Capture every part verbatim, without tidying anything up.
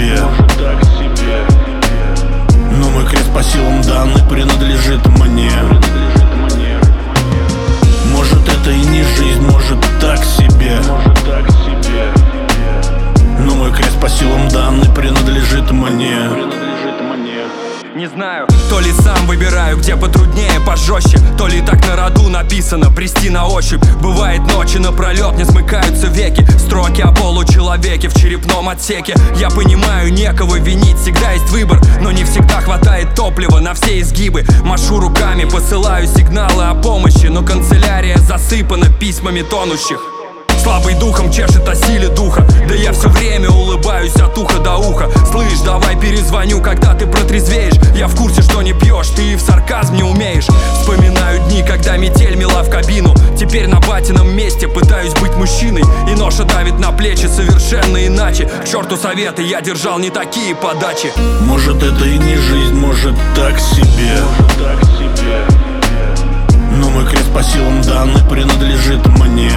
себе. Но мой крест по силам данный принадлежит мне. Может, это и не жизнь, может, так себе. Но мой крест по силам данный принадлежит мне. Не знаю, то ли сам выбираю, где потруднее, пожестче, то ли так на роду написано, брести на ощупь. Бывает ночи напролет, не смыкаются веки, строки о получеловеке в черепном отсеке. Я понимаю, некого винить, всегда есть выбор, но не всегда хватает топлива на все изгибы. Машу руками, посылаю сигналы о помощи, но канцелярия засыпана письмами тонущих. Слабый духом чешет о силе духа, да я все время улыбаюсь от уха до уха. Слышь, давай перезвоню, когда ты протрезвеешь. Я в курсе, что не пьешь, ты и в сарказм не умеешь. Вспоминаю дни, когда метель мела в кабину. Теперь на батином месте пытаюсь быть мужчиной, и ноша давит на плечи совершенно иначе. К черту советы, я держал не такие подачи. Может, это и не жизнь, может, так себе. Но мой крест по силам данный принадлежит мне.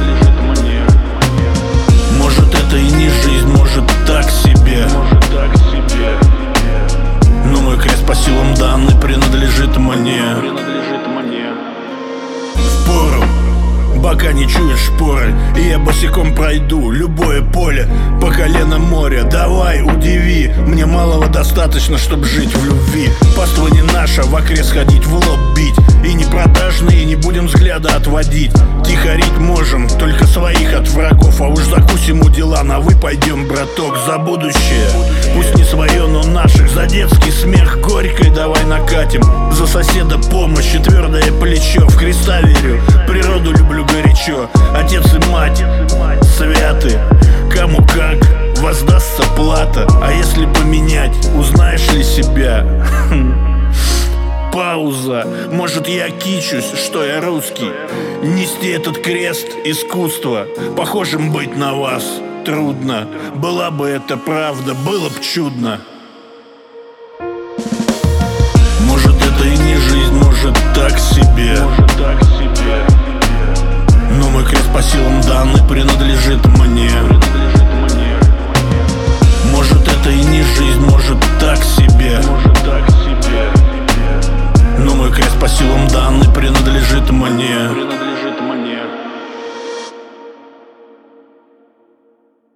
Может, это и не жизнь, может, так себе. Но мой крест по силам данный принадлежит мне. Впору, бока не чуешь шпоры, и я босиком пройду любое поле, по колено моря. Давай, удиви, мне малого достаточно, чтоб жить в любви. Паства не наша, в окрест ходить, в лоб бить. И не продажные, не будем взгляда отводить. Тихорить можем, только своих от врагов. А уж закусим у дела, на вы пойдем, браток, за будущее. Пусть не свое, но наших, за детский смех горькой давай накатим. За соседа помощь и твердое плечо. В Христа верю, природу люблю горячо. Отец и мать святы, кому как воздастся плата. А если поменять, узнаешь ли себя? Пауза. Может, я кичусь, что я русский. Нести этот крест — искусство. Похожим быть на вас трудно. Была бы это правда, было б чудно. Может, это и не жизнь, может, так себе. Но мой крест по силам данный принадлежит мне.